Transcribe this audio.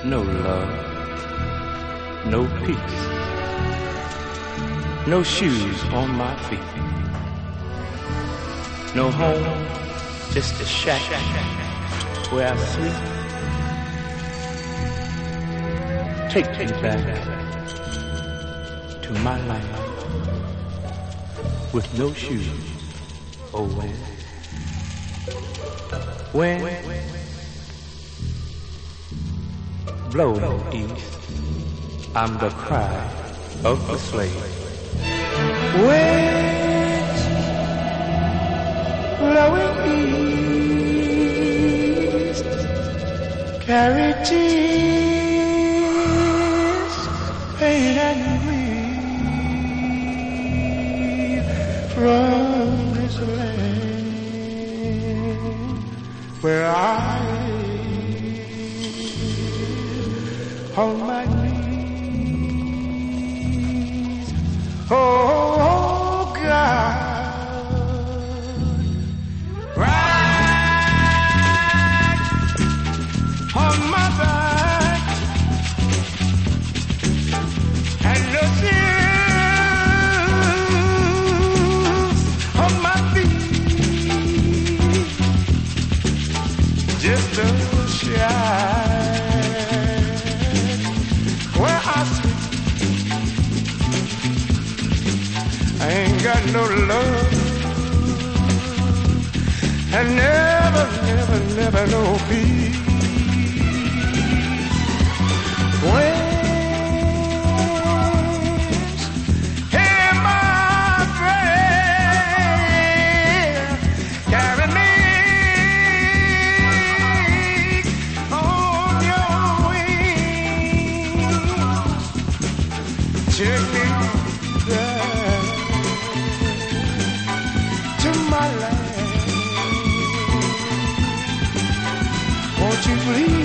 no love, no peace, no shoes on my feet, no home, just a shack where I sleep. Take me back to my life with no shoes. Oh, when blowing east, I'm the cry of the slave. Winds blowing east, carry tears, pain and grief from this land where I live on my knees. Oh God, right on my back, and no shoes on my feet, just a shack where I sleep. I ain't got no love, and never, never, never no peace. Winds in my brain, carry me on your wings. Take me back to my land. Won't you please?